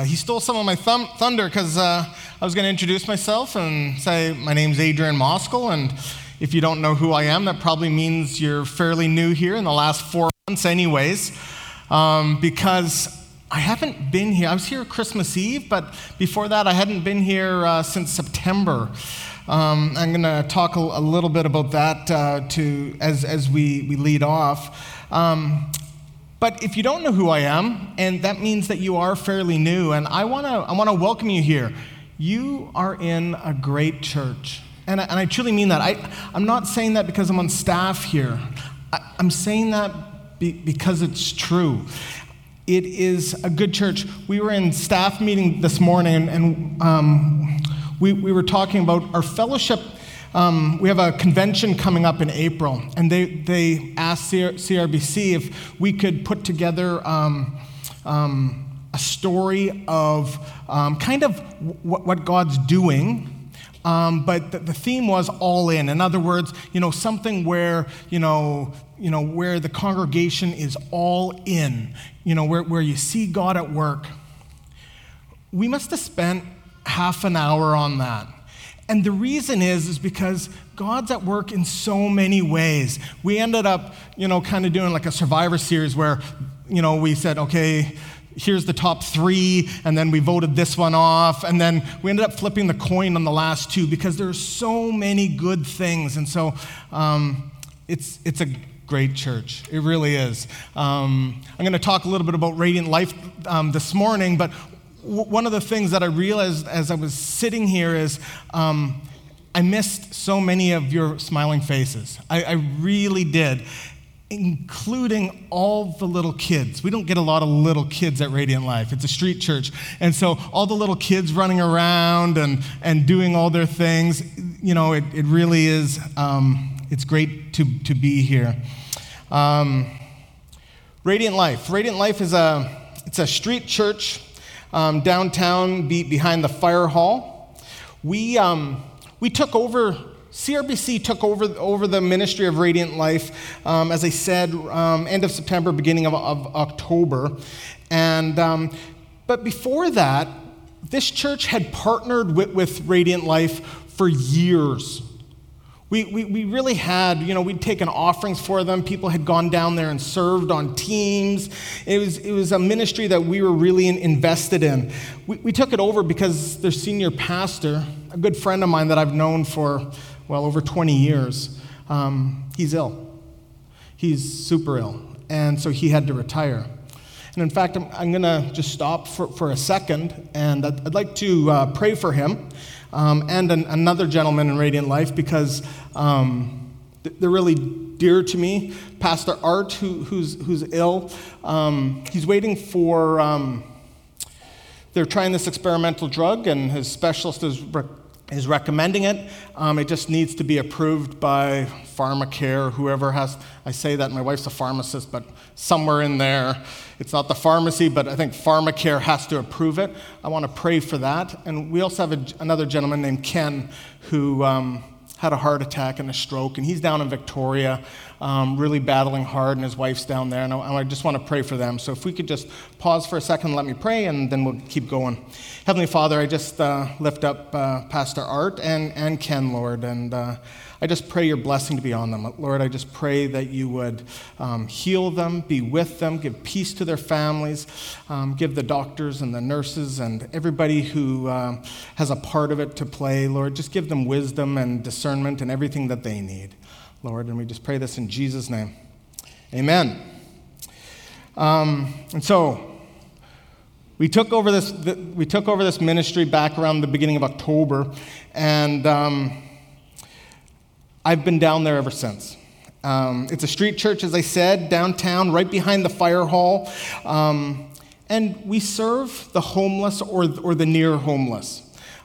He stole some of my thunder because I was going to introduce myself and say my name's Adrian Moskal, and if you don't know who I am, that probably means you're fairly new here in the last 4 months anyways, because I haven't been here. I was here Christmas Eve, but before that I hadn't been here since September. I'm going to talk a little bit about that as we lead off. But if you don't know who I am, and that means that you are fairly new, and I want to welcome you here. You are in a great church, and I truly mean that. I'm not saying that because I'm on staff here. I'm saying that because it's true. It is a good church. We were in staff meeting this morning, and we were talking about our fellowship. We have a convention coming up in April, and they asked CRBC if we could put together a story of kind of what God's doing, but the theme was all in. In other words, something where where the congregation is all in, where you see God at work. We must have spent half an hour on that. And the reason is because God's at work in so many ways. We ended up, kind of doing like a Survivor series where, we said, okay, here's the top 3, and then we voted this one off, and then we ended up flipping the coin on the last 2 because there's so many good things. And so it's a great church. It really is. I'm going to talk a little bit about Radiant Life this morning, but one of the things that I realized as I was sitting here is I missed so many of your smiling faces. I really did, including all the little kids. We don't get a lot of little kids at Radiant Life. It's a street church. And so all the little kids running around and doing all their things, it really is, it's great to be here. Radiant Life. Radiant Life is it's a street church downtown behind the fire hall. We took over, CRBC took over the ministry of Radiant Life, as I said, end of September, beginning of October. And but before that, this church had partnered with Radiant Life for years. We really had, we'd taken offerings for them. People had gone down there and served on teams. It was a ministry that we were really invested in. We took it over because their senior pastor, a good friend of mine that I've known for, over 20 years, he's ill. He's super ill. And so he had to retire. And in fact, I'm going to just stop for a second, and I'd like to pray for him. And another gentleman in Radiant Life, because they're really dear to me. Pastor Art, who's ill, he's waiting for. They're trying this experimental drug, and his specialist is recommending it. It just needs to be approved by PharmaCare, whoever has. I say that my wife's a pharmacist, but somewhere in there, it's not the pharmacy, but I think PharmaCare has to approve it. I want to pray for that. And we also have another gentleman named Ken who had a heart attack and a stroke, and he's down in Victoria, really battling hard, and his wife's down there, and I just want to pray for them. So if we could just pause for a second and let me pray, and then we'll keep going. Heavenly Father, I just lift up Pastor Art and Ken, Lord, and I just pray your blessing to be on them. Lord, I just pray that you would heal them, be with them, give peace to their families, give the doctors and the nurses and everybody who has a part of it to play, Lord, just give them wisdom and discernment and everything that they need, Lord. And we just pray this in Jesus' name. Amen. And so we took over this ministry back around the beginning of October, and I've been down there ever since. It's a street church, as I said, downtown, right behind the fire hall. And we serve the homeless or the near homeless.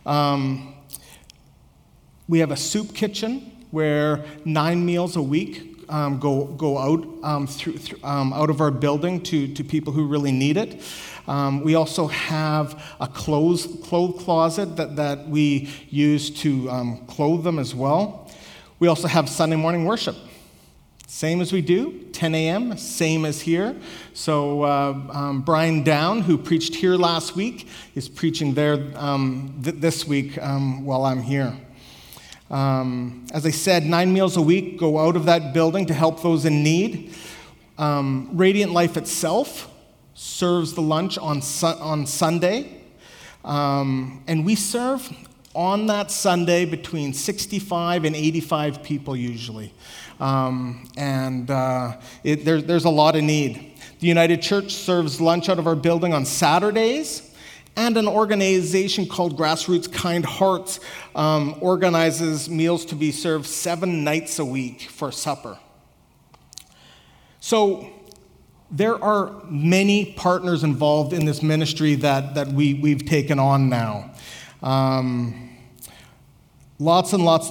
We have a soup kitchen where 9 meals a week go out out of our building to people who really need it. We also have a clothes closet that we use to clothe them as well. We also have Sunday morning worship. Same as we do, 10 a.m., same as here. So Brian Down, who preached here last week, is preaching there this week while I'm here. As I said, 9 meals a week go out of that building to help those in need. Radiant Life itself serves the lunch on Sunday. And we serve on that Sunday between 65 and 85 people usually. There's a lot of need. The United Church serves lunch out of our building on Saturdays, and an organization called Grassroots Kind Hearts organizes meals to be served 7 nights a week for supper. So there are many partners involved in this ministry that we've taken on now. Lots and lots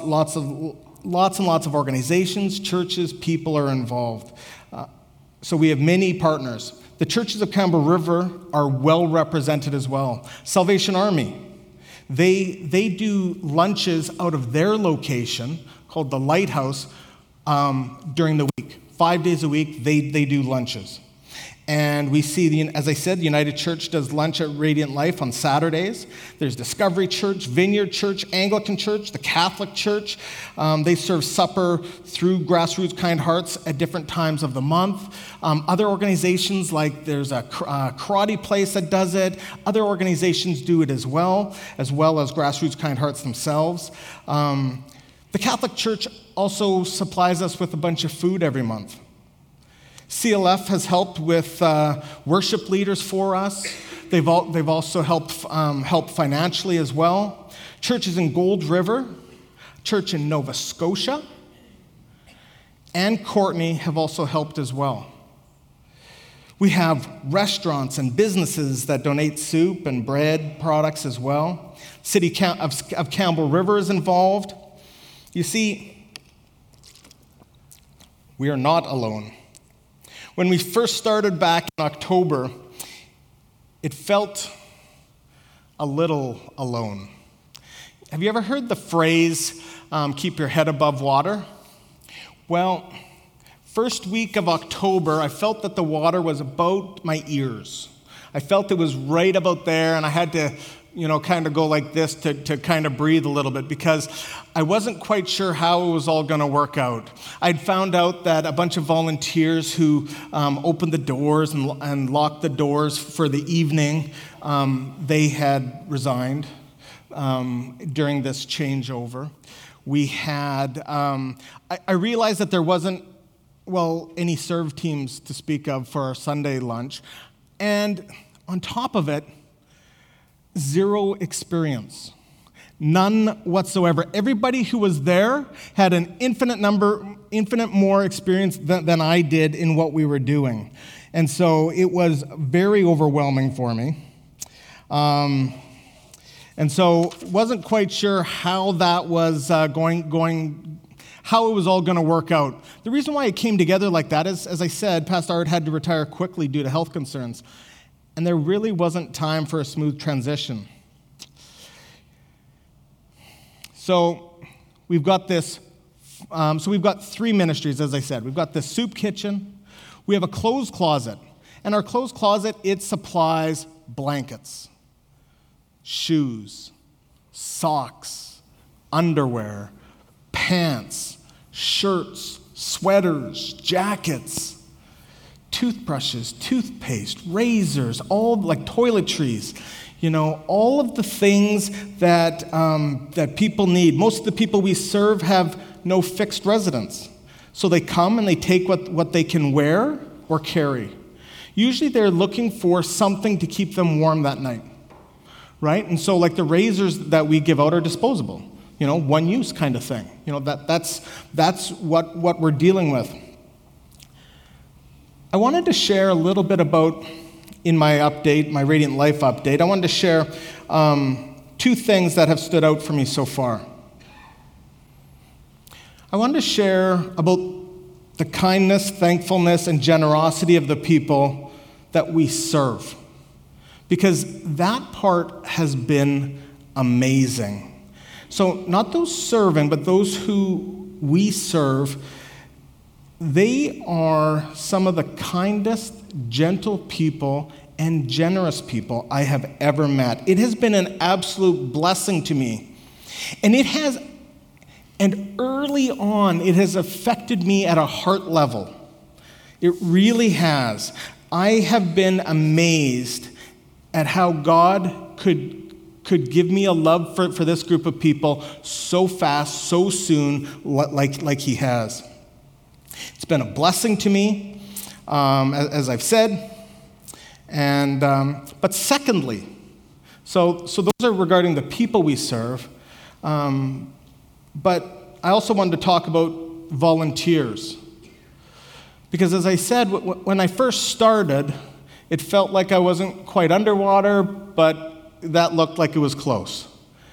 of organizations, churches, people are involved. So we have many partners. The churches of Campbell River are well represented as well. Salvation Army, they do lunches out of their location called the Lighthouse during the week. 5 days a week, they do lunches. And we see, as I said, the United Church does lunch at Radiant Life on Saturdays. There's Discovery Church, Vineyard Church, Anglican Church, the Catholic Church. They serve supper through Grassroots Kind Hearts at different times of the month. Other organizations, like there's a karate place that does it. Other organizations do it as well as Grassroots Kind Hearts themselves. The Catholic Church also supplies us with a bunch of food every month. CLF has helped with worship leaders for us. They've also helped financially as well. Churches in Gold River, church in Nova Scotia, and Courtney have also helped as well. We have restaurants and businesses that donate soup and bread products as well. City of Campbell River is involved. You see, we are not alone. When we first started back in October, it felt a little alone. Have you ever heard the phrase, keep your head above water? Well, first week of October, I felt that the water was about my ears. I felt it was right about there, and I had to kind of go like this to kind of breathe a little bit, because I wasn't quite sure how it was all going to work out. I'd found out that a bunch of volunteers who opened the doors and locked the doors for the evening, they had resigned during this changeover. We had, I realized that there wasn't, any serve teams to speak of for our Sunday lunch. And on top of it, zero experience. None whatsoever. Everybody who was there had an infinite more experience than I did in what we were doing. And so it was very overwhelming for me. And so wasn't quite sure how that was how it was all going to work out. The reason why it came together like that is, as I said, Pastor Art had to retire quickly due to health concerns. And there really wasn't time for a smooth transition. So we've got this. We've got 3 ministries, as I said. We've got the soup kitchen. We have a clothes closet. And our clothes closet, it supplies blankets, shoes, socks, underwear, pants, shirts, sweaters, jackets, toothbrushes, toothpaste, razors, all like toiletries, all of the things that people need. Most of the people we serve have no fixed residence. So they come and they take what they can wear or carry. Usually they're looking for something to keep them warm that night, right? And so like the razors that we give out are disposable, one use kind of thing. That's what we're dealing with. I wanted to share a little bit about, in my update, my Radiant Life update, I wanted to share 2 things that have stood out for me so far. I wanted to share about the kindness, thankfulness, and generosity of the people that we serve, because that part has been amazing. So not those serving, but those who we serve, They are some of the kindest, gentle people and generous people I have ever met. It has been an absolute blessing to me. And early on, it has affected me at a heart level. It really has. I have been amazed at how God could give me a love for this group of people so fast, so soon, like he has. It's been a blessing to me, as I've said. But secondly, so those are regarding the people we serve. But I also wanted to talk about volunteers. Because as I said, when I first started, it felt like I wasn't quite underwater, but that looked like it was close.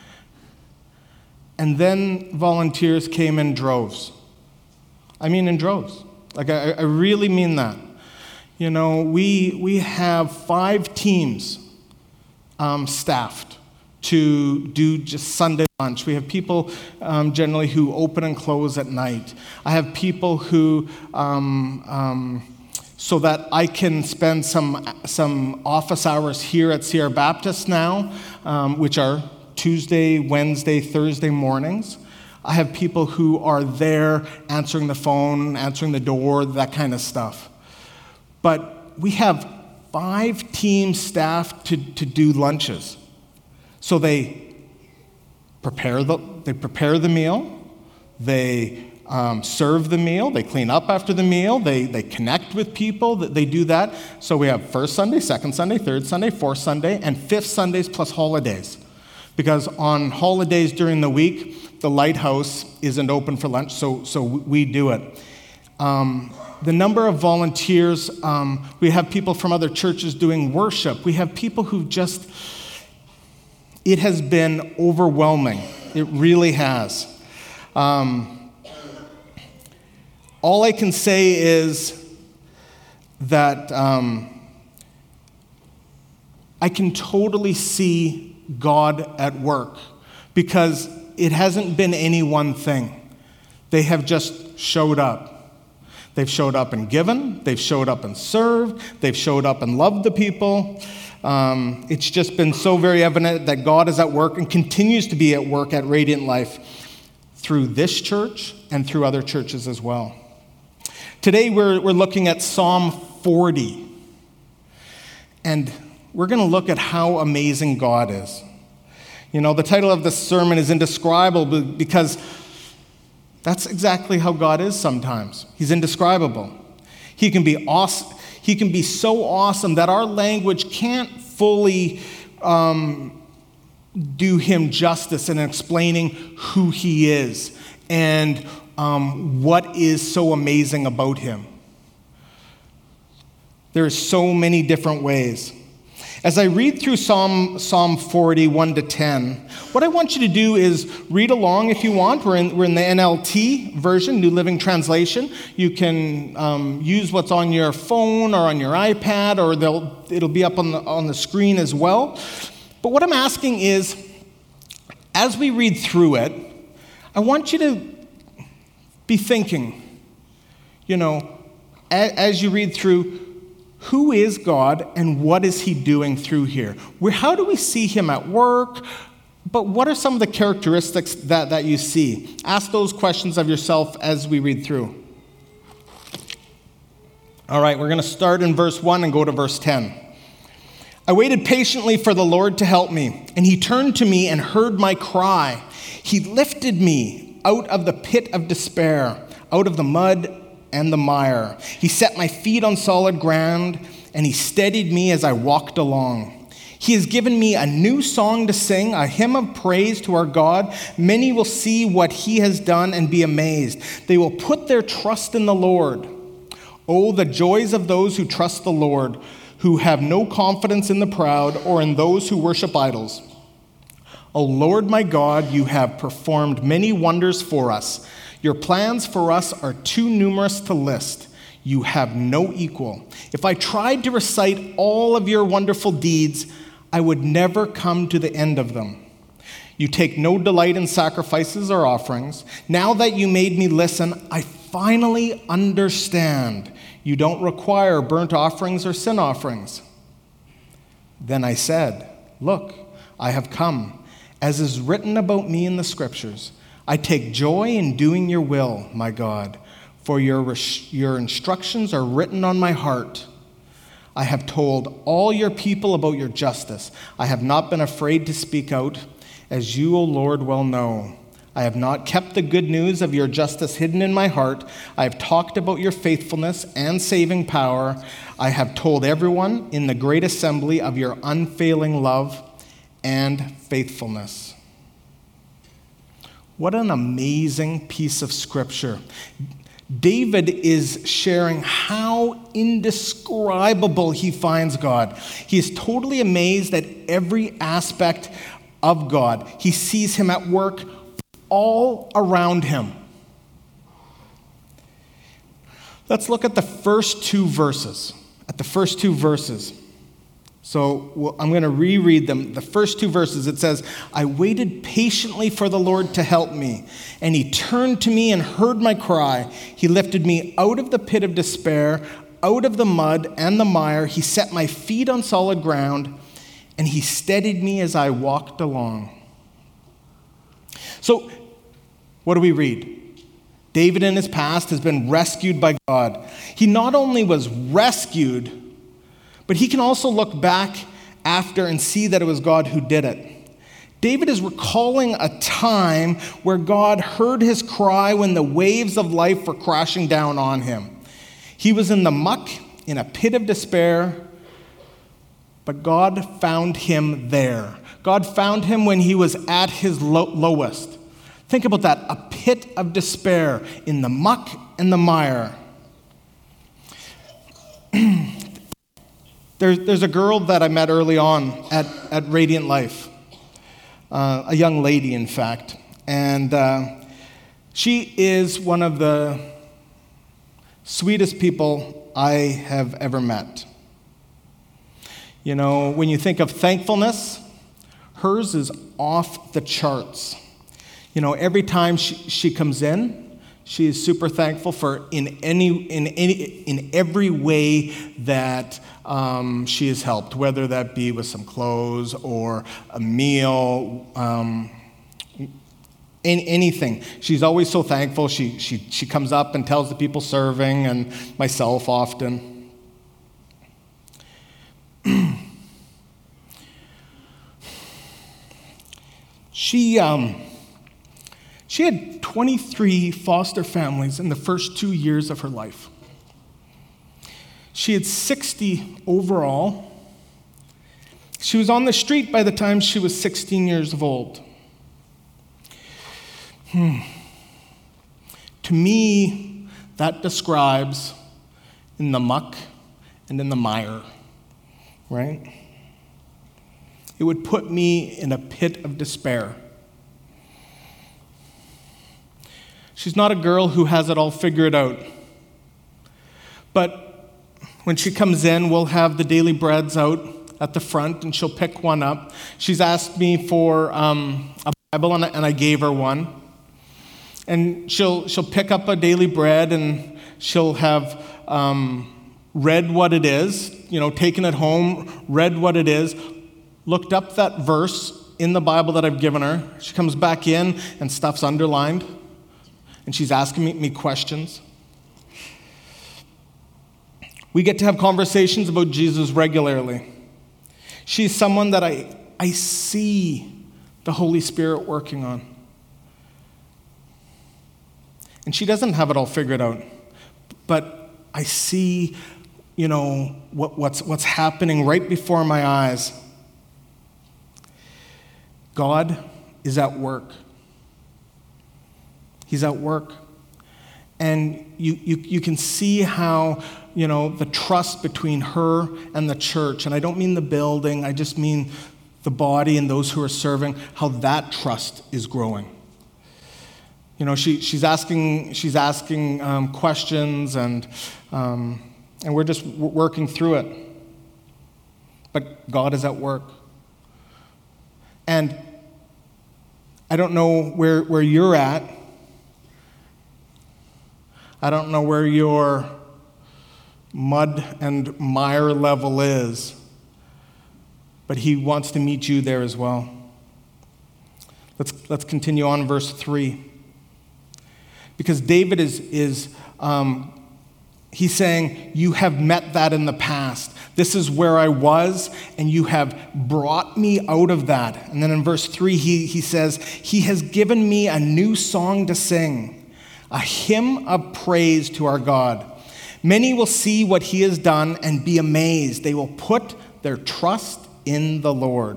And then volunteers came in droves. I mean in droves. Like, I really mean that. You know, we have 5 teams staffed to do just Sunday lunch. We have people generally who open and close at night. I have people who, so that I can spend some office hours here at Sierra Baptist now, which are Tuesday, Wednesday, Thursday mornings. I have people who are there answering the phone, answering the door, that kind of stuff. But we have 5 teams staffed to do lunches. So they prepare the meal, they serve the meal, they clean up after the meal, they connect with people, they do that. So we have first Sunday, second Sunday, third Sunday, fourth Sunday, and fifth Sundays plus holidays. Because on holidays during the week, the Lighthouse isn't open for lunch, so we do it. The number of volunteers, we have people from other churches doing worship. We have people who just, it has been overwhelming. It really has. All I can say is that I can totally see God at work, because it hasn't been any one thing. They have just showed up. They've showed up and given. They've showed up and served. They've showed up and loved the people. It's just been so very evident that God is at work and continues to be at work at Radiant Life through this church and through other churches as well. Today we're looking at Psalm 40. And we're going to look at how amazing God is. You know, the title of this sermon is Indescribable, because that's exactly how God is sometimes. He's indescribable. He can be awesome. He can be so awesome that our language can't fully do him justice in explaining who he is and what is so amazing about him. There are so many different ways. As I read through Psalm 40, 1 to 10, what I want you to do is read along if you want. We're in the NLT version, New Living Translation. You can use what's on your phone or on your iPad, or it'll be up on the screen as well. But what I'm asking is, as we read through it, I want you to be thinking, you know, as you read through, who is God and what is he doing through here? How do we see him at work? But what are some of the characteristics that you see? Ask those questions of yourself as we read through. All right, we're going to start in verse 1 and go to verse 10. I waited patiently for the Lord to help me, and he turned to me and heard my cry. He lifted me out of the pit of despair, out of the mud and the mire. He set my feet on solid ground, and he steadied me as I walked along. He has given me a new song to sing, a hymn of praise to our God. Many will see what he has done and be amazed. They will put their trust in the Lord. Oh, the joys of those who trust the Lord, who have no confidence in the proud or in those who worship idols. O Lord my God, you have performed many wonders for us. Your plans for us are too numerous to list. You have no equal. If I tried to recite all of your wonderful deeds, I would never come to the end of them. You take no delight in sacrifices or offerings. Now that you made me listen, I finally understand you don't require burnt offerings or sin offerings." Then I said, "Look, I have come. As is written about me in the Scriptures, I take joy in doing your will, my God, for your instructions are written on my heart. I have told all your people about your justice. I have not been afraid to speak out, as you, O Lord, well know. I have not kept the good news of your justice hidden in my heart. I have talked about your faithfulness and saving power. I have told everyone in the great assembly of your unfailing love and faithfulness." What an amazing piece of scripture. David is sharing how indescribable he finds God. He is totally amazed at every aspect of God. He sees him at work all around him. Let's look at the first two verses. So I'm going to reread them. The first two verses, it says, "I waited patiently for the Lord to help me, and he turned to me and heard my cry. He lifted me out of the pit of despair, out of the mud and the mire. He set my feet on solid ground, and he steadied me as I walked along." So, what do we read? David in his past has been rescued by God. He not only was rescued, but he can also look back after and see that it was God who did it. David is recalling a time where God heard his cry when the waves of life were crashing down on him. He was in the muck, in a pit of despair, but God found him there. God found him when he was at his lowest. Think about that, a pit of despair, in the muck and the mire. There's a girl that I met early on at Radiant Life, a young lady, in fact, and she is one of the sweetest people I have ever met. You know, when you think of thankfulness, hers is off the charts. You know, every time she comes in, she is super thankful for in every way that she is helped, whether that be with some clothes or a meal, anything. She's always so thankful. She comes up and tells the people serving and myself often. She had 23 foster families in the first 2 years of her life. She had 60 overall. She was on the street by the time she was 16 years old. To me, that describes in the muck and in the mire, right? It would put me in a pit of despair. She's not a girl who has it all figured out. But when she comes in, we'll have the daily breads out at the front, and she'll pick one up. She's asked me for a Bible, and I gave her one. And she'll pick up a daily bread, and she'll have read what it is, taken it home, read what it is, looked up that verse in the Bible that I've given her. She comes back in, and stuff's underlined. And she's asking me questions. We get to have conversations about Jesus regularly. She's someone that I see the Holy Spirit working on. And she doesn't have it all figured out. But I see, what's happening right before my eyes. God is at work. He's at work. And you can see how, the trust between her and the church, and I don't mean the building, I just mean the body and those who are serving, how that trust is growing. She's asking questions, and we're just working through it. But God is at work. And I don't know where you're at. I don't know where your mud and mire level is, but he wants to meet you there as well. Let's continue on verse 3. Because David is he's saying, you have met that in the past. This is where I was, and you have brought me out of that. And then in verse 3, he says, he has given me a new song to sing, a hymn of praise to our God. Many will see what he has done and be amazed. They will put their trust in the Lord.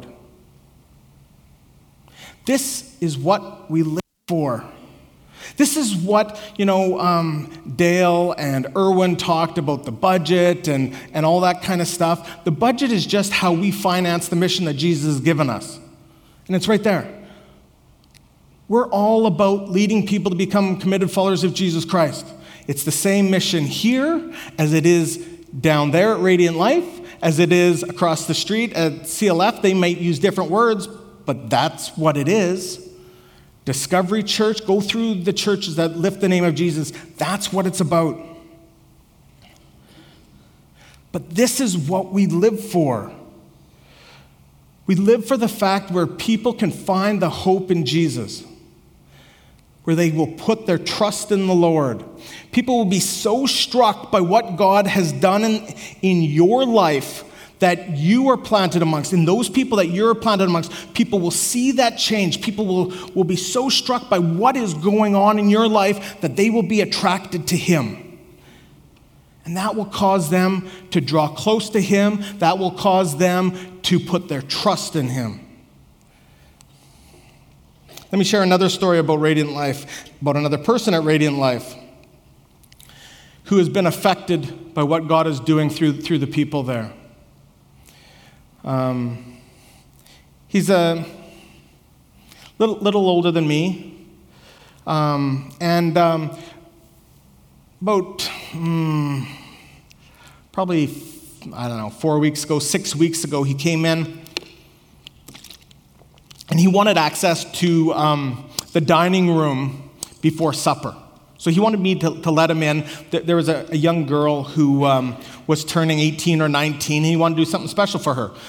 This is what we live for. This is what, Dale and Erwin talked about the budget and all that kind of stuff. The budget is just how we finance the mission that Jesus has given us. And it's right there. We're all about leading people to become committed followers of Jesus Christ. It's the same mission here as it is down there at Radiant Life, as it is across the street at CLF. They might use different words, but that's what it is. Discovery Church, go through the churches that lift the name of Jesus. That's what it's about. But this is what we live for. We live for the fact where people can find the hope in Jesus, where they will put their trust in the Lord. People will be so struck by what God has done in your life that you are planted amongst, and those people that you're planted amongst, people will see that change. People will be so struck by what is going on in your life that they will be attracted to him. And that will cause them to draw close to him. That will cause them to put their trust in him. Let me share another story about Radiant Life, about another person at Radiant Life who has been affected by what God is doing through the people there. He's a little older than me, and about probably, 4 weeks ago, 6 weeks ago, he came in, and he wanted access to the dining room before supper. So he wanted me to let him in. There was a young girl who was turning 18 or 19, and he wanted to do something special for her.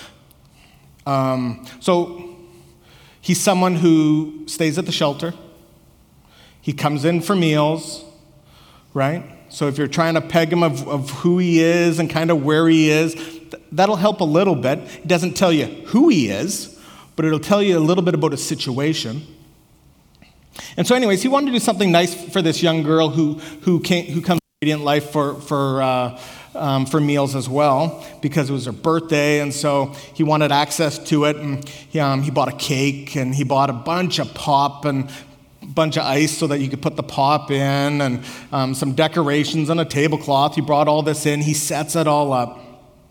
So he's someone who stays at the shelter. He comes in for meals, right? So if you're trying to peg him of who he is and kind of where he is, that'll help a little bit. It doesn't tell you who he is, but it'll tell you a little bit about his situation. And so anyways, he wanted to do something nice for this young girl who comes to Radiant Life for meals as well, because it was her birthday, and so he wanted access to it, and he bought a cake, and he bought a bunch of pop and a bunch of ice so that you could put the pop in, and some decorations on a tablecloth. He brought all this in. He sets it all up.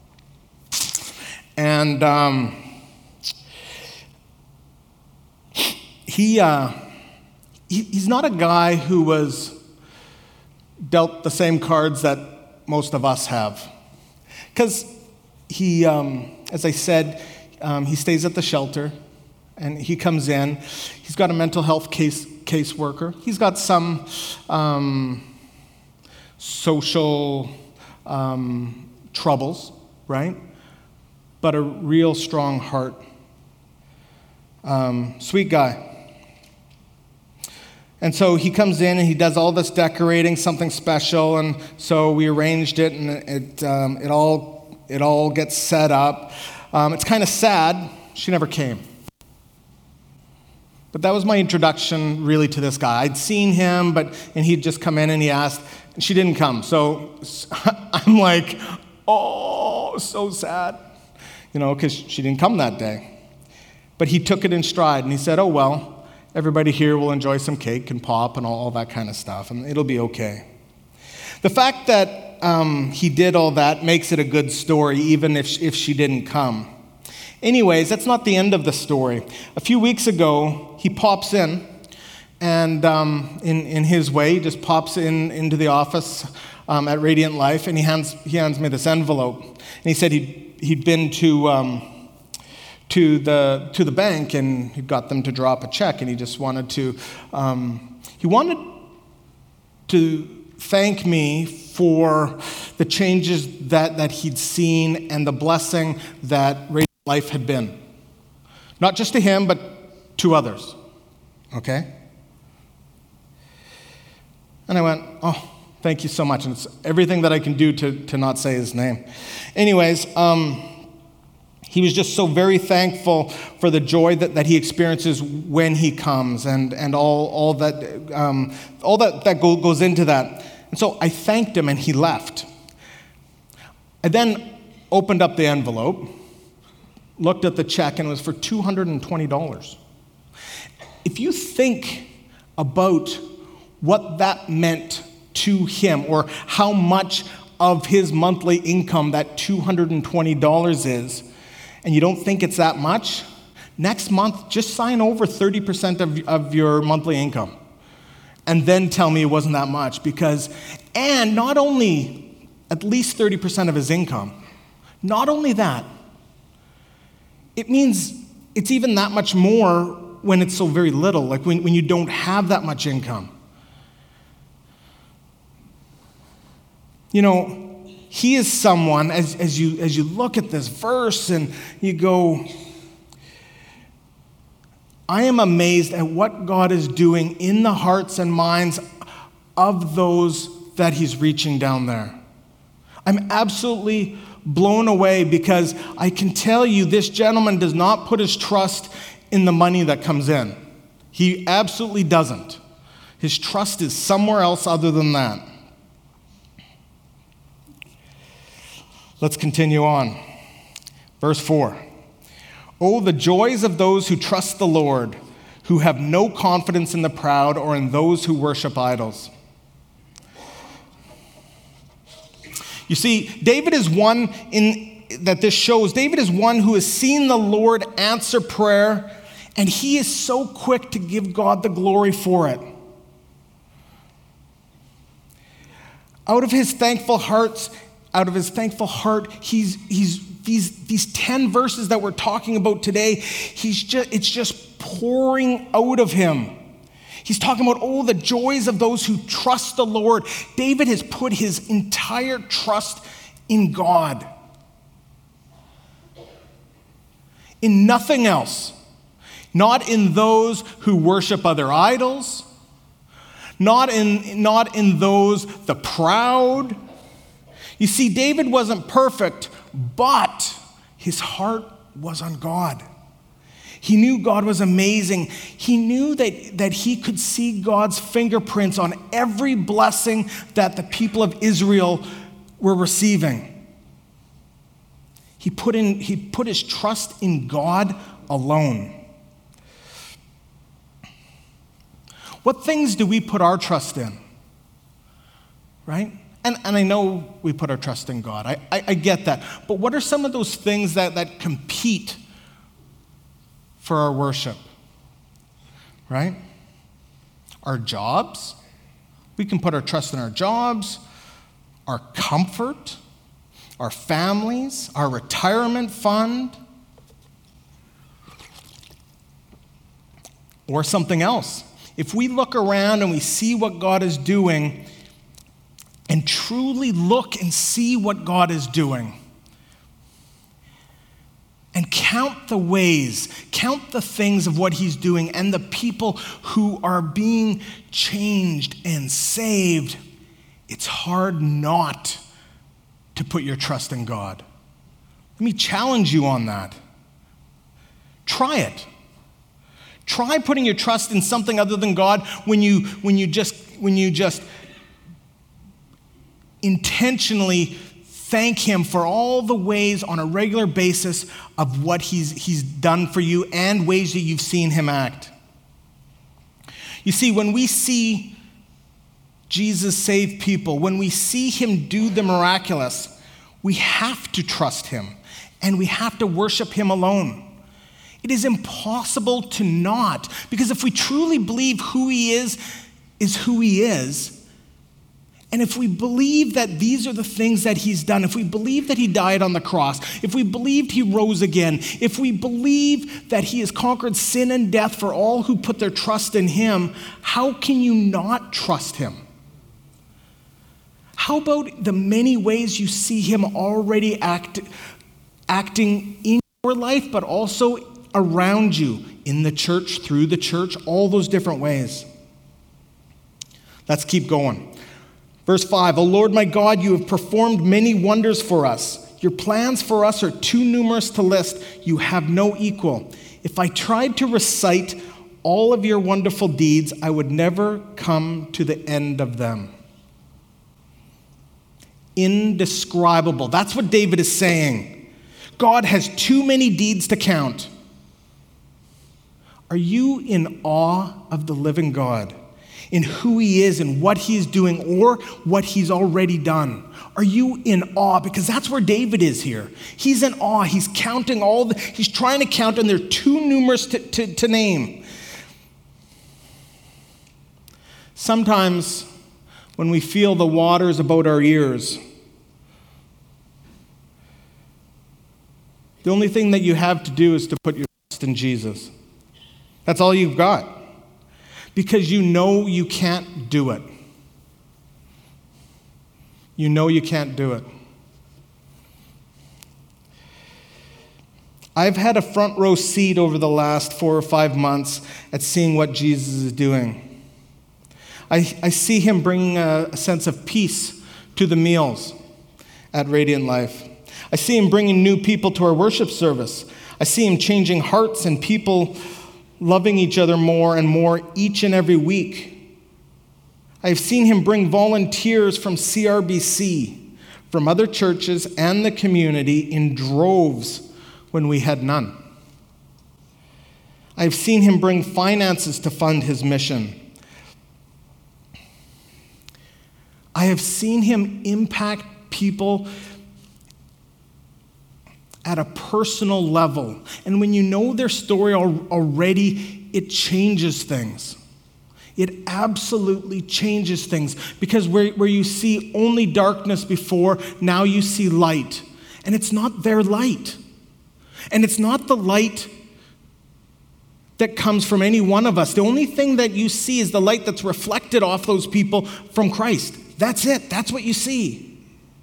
And he's not a guy who was dealt the same cards that most of us have. Because he, as I said, he stays at the shelter, and he comes in. He's got a mental health caseworker. He's got some social troubles, right? But a real strong heart. Sweet guy. And so he comes in and he does all this decorating, something special, and so we arranged it, and it all gets set up. It's kind of sad. She never came. But that was my introduction, really, to this guy. I'd seen him, and he'd just come in and he asked, and she didn't come. So I'm like, oh, so sad, because she didn't come that day. But he took it in stride, and he said, oh, well, everybody here will enjoy some cake and pop and all that kind of stuff, and it'll be okay. The fact that he did all that makes it a good story, even if she didn't come. Anyways, that's not the end of the story. A few weeks ago, he pops in, and in his way, he just pops into the office at Radiant Life, and he hands me this envelope. And he said he'd been to the bank, and he got them to drop a check, and he just wanted to thank me for the changes that he'd seen and the blessing that Rachel's life had been. Not just to him, but to others. Okay? And I went, oh, thank you so much. And it's everything that I can do to not say his name. Anyways, he was just so very thankful for the joy that he experiences when he comes and all that goes into that. And so I thanked him and he left. I then opened up the envelope, looked at the check, and it was for $220. If you think about what that meant to him or how much of his monthly income that $220 is, and you don't think it's that much, next month, just sign over 30% of your monthly income. And then tell me it wasn't that much and not only at least 30% of his income, not only that, it means it's even that much more when it's so very little, like when you don't have that much income. You know, he is someone, as you look at this verse and you go, I am amazed at what God is doing in the hearts and minds of those that he's reaching down there. I'm absolutely blown away because I can tell you this gentleman does not put his trust in the money that comes in. He absolutely doesn't. His trust is somewhere else other than that. Let's continue on. Verse 4. Oh, the joys of those who trust the Lord, who have no confidence in the proud or in those who worship idols. You see, David is one that this shows. David is one who has seen the Lord answer prayer, and he is so quick to give God the glory for it. Out of his thankful heart, these 10 verses that we're talking about today, it's just pouring out of him. He's talking about, the joys of those who trust the Lord. David has put his entire trust in God. In nothing else. Not in those who worship other idols. Not in those, the proud. You see, David wasn't perfect, but his heart was on God. He knew God was amazing. He knew that he could see God's fingerprints on every blessing that the people of Israel were receiving. He put his trust in God alone. What things do we put our trust in? Right? And I know we put our trust in God. I get that. But what are some of those things that compete for our worship? Right? Our jobs. We can put our trust in our jobs, our comfort, our families, our retirement fund, or something else. If we look around and we see what God is doing, and truly look and see what God is doing, and count the ways, count the things of what he's doing, and the people who are being changed and saved, it's hard not to put your trust in God. Let me challenge you on that. Try it. Try putting your trust in something other than God when you just intentionally thank him for all the ways on a regular basis of what he's done for you and ways that you've seen him act. You see, when we see Jesus save people, when we see him do the miraculous, we have to trust him and we have to worship him alone. It is impossible to not, because if we truly believe who he is who he is, and if we believe that these are the things that he's done, if we believe that he died on the cross, if we believed he rose again, if we believe that he has conquered sin and death for all who put their trust in him, how can you not trust him? How about the many ways you see him already acting in your life, but also around you, in the church, through the church, all those different ways? Let's keep going. Verse 5, O Lord my God, you have performed many wonders for us. Your plans for us are too numerous to list. You have no equal. If I tried to recite all of your wonderful deeds, I would never come to the end of them. Indescribable. That's what David is saying. God has too many deeds to count. Are you in awe of the living God, in who he is and what he's doing or what he's already done? Are you in awe? Because that's where David is here. He's in awe. He's counting he's trying to count, and they're too numerous to name. Sometimes when we feel the waters about our ears, the only thing that you have to do is to put your trust in Jesus. That's all you've got. Because you know you can't do it. You know you can't do it. I've had a front row seat over the last 4 or 5 months at seeing what Jesus is doing. I see him bringing a sense of peace to the meals at Radiant Life. I see him bringing new people to our worship service. I see him changing hearts and people loving each other more and more each and every week. I've seen him bring volunteers from CRBC, from other churches and the community in droves when we had none. I've seen him bring finances to fund his mission. I have seen him impact people at a personal level. And when you know their story already, it changes things. It absolutely changes things. Because where you see only darkness before, now you see light. And it's not their light. And it's not the light that comes from any one of us. The only thing that you see is the light that's reflected off those people from Christ. That's it. That's what you see.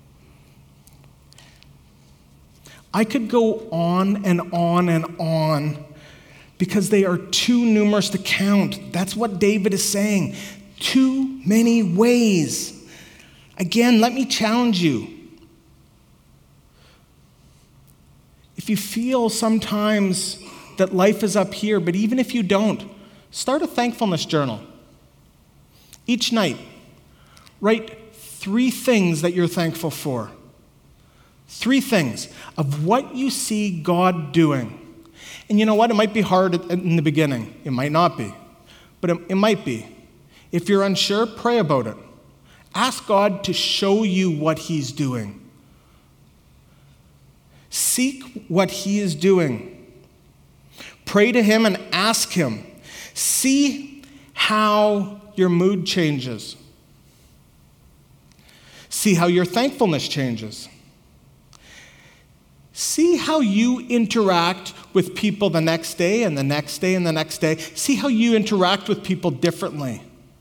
I could go on and on and on because they are too numerous to count. That's what David is saying. Too many ways. Again, let me challenge you. If you feel sometimes that life is up here, but even if you don't, start a thankfulness journal. Each night, write 3 things that you're thankful for. 3 things of what you see God doing. And you know what? It might be hard in the beginning. It might not be. But it might be. If you're unsure, pray about it. Ask God to show you what he's doing. Seek what he is doing. Pray to him and ask him. See how your mood changes. See how your thankfulness changes. See how you interact with people the next day and the next day and the next day. See how you interact with people differently.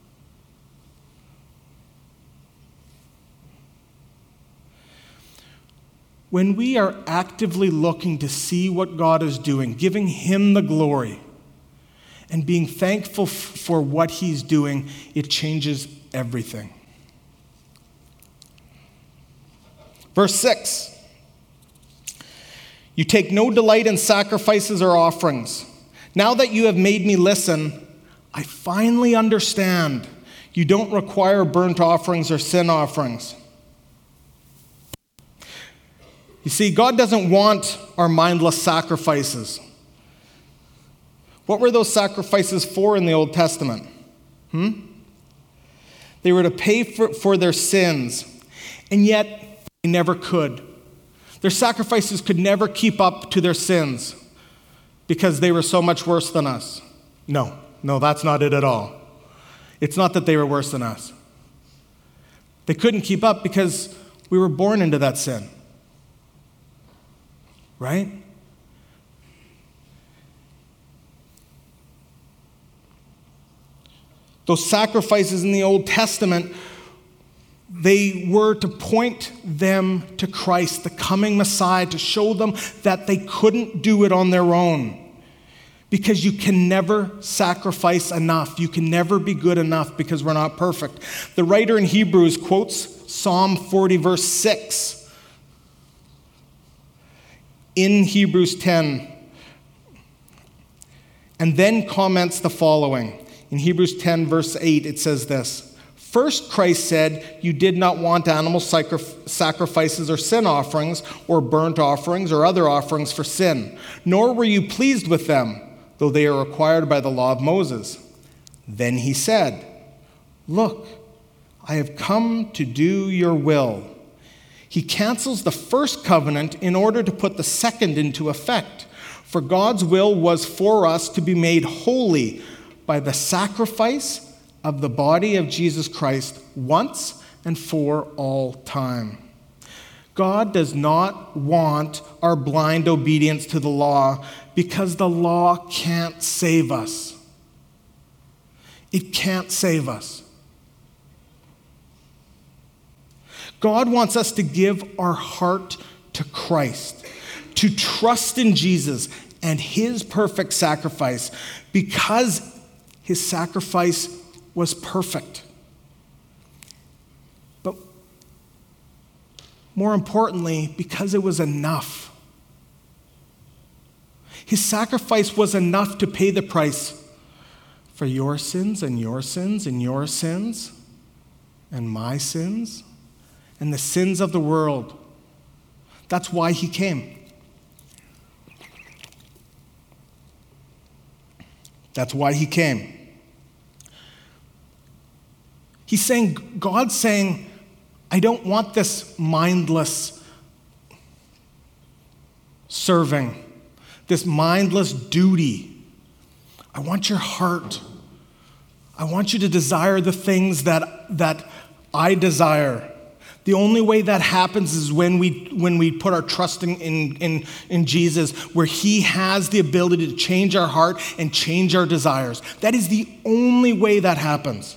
When we are actively looking to see what God is doing, giving him the glory, and being thankful for what he's doing, it changes everything. Verse 6. You take no delight in sacrifices or offerings. Now that you have made me listen, I finally understand. You don't require burnt offerings or sin offerings. You see, God doesn't want our mindless sacrifices. What were those sacrifices for in the Old Testament? They were to pay for their sins, and yet they never could. Their sacrifices could never keep up to their sins because they were so much worse than us. No, that's not it at all. It's not that they were worse than us. They couldn't keep up because we were born into that sin. Right? Those sacrifices in the Old Testament, They were to point them to Christ, the coming Messiah, to show them that they couldn't do it on their own. Because you can never sacrifice enough. You can never be good enough because we're not perfect. The writer in Hebrews quotes Psalm 40, verse 6. In Hebrews 10, and then comments the following. In Hebrews 10, verse 8, it says this. First, Christ said, you did not want animal sacrifices or sin offerings or burnt offerings or other offerings for sin, nor were you pleased with them, though they are required by the law of Moses. Then he said, look, I have come to do your will. He cancels the first covenant in order to put the second into effect. For God's will was for us to be made holy by the sacrifice of the body of Jesus Christ once and for all time. God does not want our blind obedience to the law because the law can't save us. It can't save us. God wants us to give our heart to Christ, to trust in Jesus and his perfect sacrifice because his sacrifice was perfect. But more importantly, because it was enough. His sacrifice was enough to pay the price for your sins and your sins and your sins and my sins and the sins of the world. That's why he came. That's why he came. God's saying, I don't want this mindless serving, this mindless duty. I want your heart. I want you to desire the things that I desire. The only way that happens is when we put our trust in Jesus, where he has the ability to change our heart and change our desires. That is the only way that happens.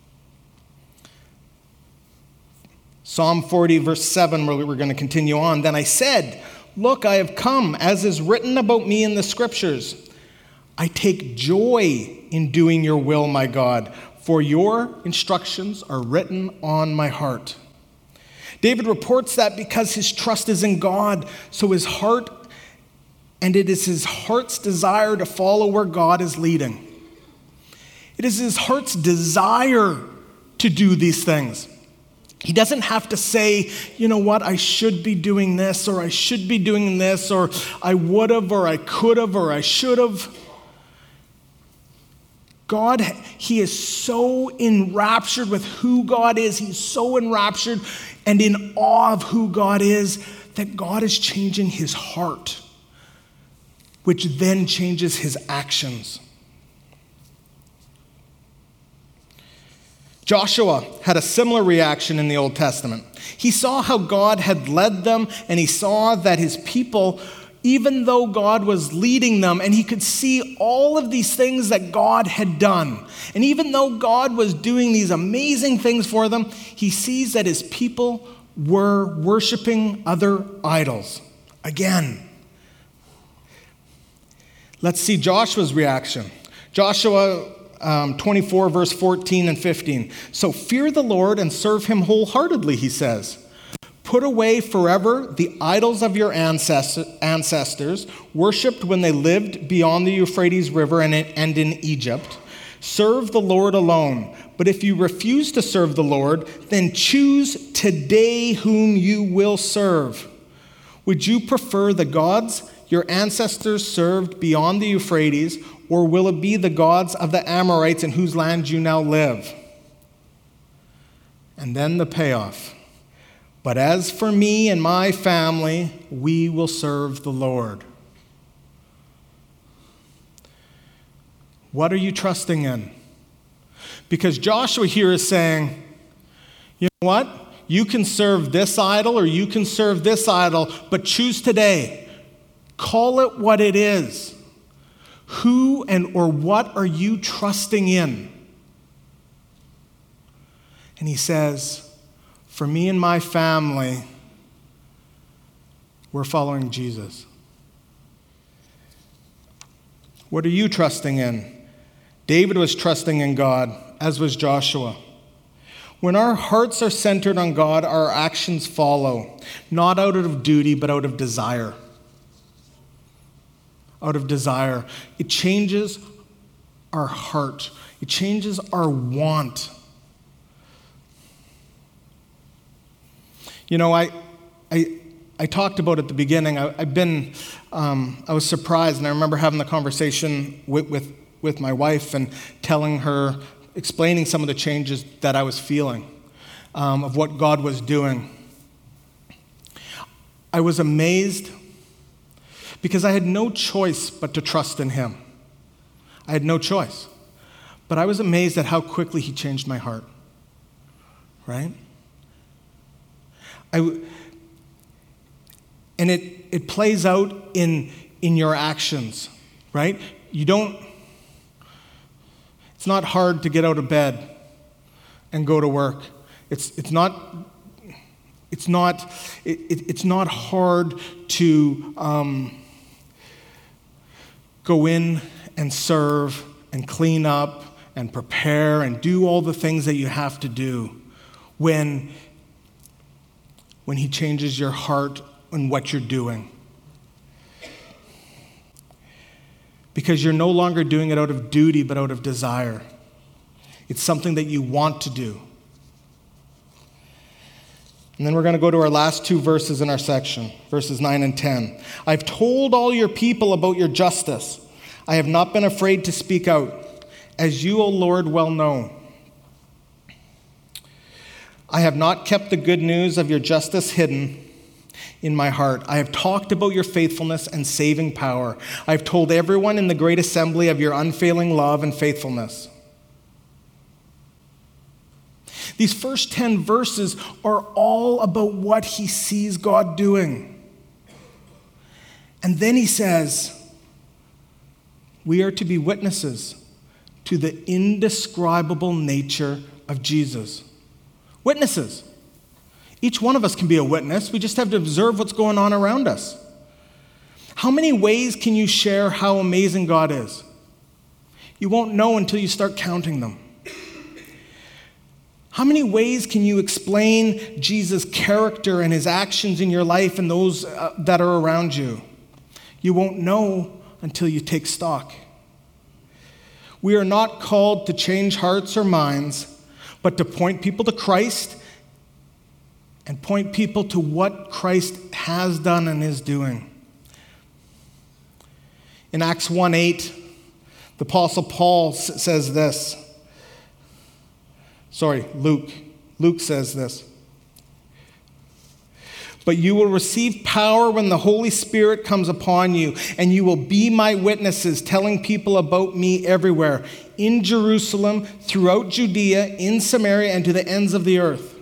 Psalm 40, verse 7, where we're going to continue on. Then I said, look, I have come, as is written about me in the scriptures. I take joy in doing your will, my God, for your instructions are written on my heart. David reports that because his trust is in God, so his heart, and it is his heart's desire to follow where God is leading. It is his heart's desire to do these things. He doesn't have to say, you know what, I should be doing this, or I should be doing this, or I would have, or I could have, or I should have. God, he is so enraptured with who God is. He's so enraptured and in awe of who God is that God is changing his heart, which then changes his actions. Joshua had a similar reaction in the Old Testament. He saw how God had led them, and he saw that his people, even though God was leading them, and he could see all of these things that God had done, and even though God was doing these amazing things for them, he sees that his people were worshiping other idols. Again, let's see Joshua's reaction. Joshua 24, verse 14 and 15. So fear the Lord and serve him wholeheartedly, he says. Put away forever the idols of your ancestors, worshipped when they lived beyond the Euphrates River and in Egypt. Serve the Lord alone. But if you refuse to serve the Lord, then choose today whom you will serve. Would you prefer the gods your ancestors served beyond the Euphrates, or will it be the gods of the Amorites in whose land you now live? And then the payoff. But as for me and my family, we will serve the Lord. What are you trusting in? Because Joshua here is saying, you know what? You can serve this idol or you can serve this idol, but choose today. Call it what it is. Who and or what are you trusting in? And he says, for me and my family, we're following Jesus. What are you trusting in? David was trusting in God, as was Joshua. When our hearts are centered on God, our actions follow, not out of duty, but out of desire. Out of desire. It changes our heart. It changes our want. You know, I talked about at the beginning, I was surprised, and I remember having the conversation with my wife and telling her, explaining some of the changes that I was feeling, of what God was doing. I was amazed because I had no choice but to trust in Him. I had no choice. But I was amazed at how quickly He changed my heart, right? And it plays out in your actions, right? It's not hard to get out of bed and go to work. It's not hard to go in and serve and clean up and prepare and do all the things that you have to do when He changes your heart and what you're doing. Because you're no longer doing it out of duty, but out of desire. It's something that you want to do. And then we're going to go to our last two verses in our section, verses 9 and 10. I've told all your people about your justice. I have not been afraid to speak out, as you, O Lord, well know. I have not kept the good news of your justice hidden in my heart. I have talked about your faithfulness and saving power. I have told everyone in the great assembly of your unfailing love and faithfulness. These first 10 verses are all about what he sees God doing. And then he says, we are to be witnesses to the indescribable nature of Jesus. Witnesses. Each one of us can be a witness. We just have to observe what's going on around us. How many ways can you share how amazing God is? You won't know until you start counting them. How many ways can you explain Jesus' character and his actions in your life and those that are around you? You won't know until you take stock. We are not called to change hearts or minds, but to point people to Christ and point people to what Christ has done and is doing. In Acts 1:8, the Apostle Paul says this. Luke says this. But you will receive power when the Holy Spirit comes upon you, and you will be my witnesses, telling people about me everywhere, in Jerusalem, throughout Judea, in Samaria, and to the ends of the earth.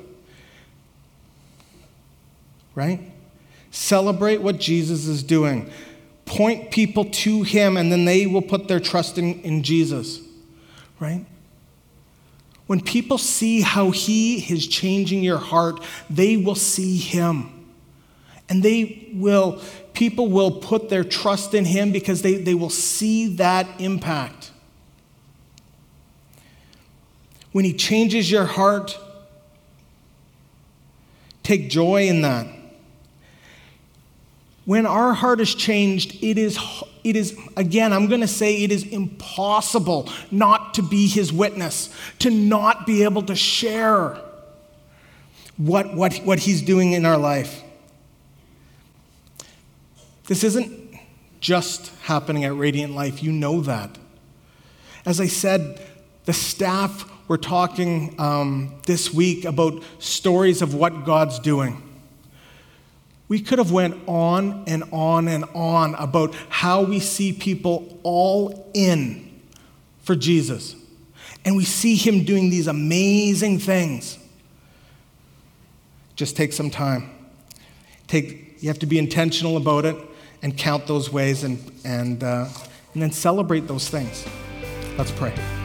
Right? Celebrate what Jesus is doing. Point people to him, and then they will put their trust in Jesus. Right? When people see how he is changing your heart, they will see him. And people will put their trust in him because they will see that impact. When he changes your heart, take joy in that. When our heart is changed, it is, again, I'm going to say it is impossible not to be his witness, to not be able to share what he's doing in our life. This isn't just happening at Radiant Life. You know that. As I said, the staff were talking this week about stories of what God's doing. We could have went on and on and on about how we see people all in for Jesus. And we see him doing these amazing things. Just take some time. You have to be intentional about it and count those ways and then celebrate those things. Let's pray.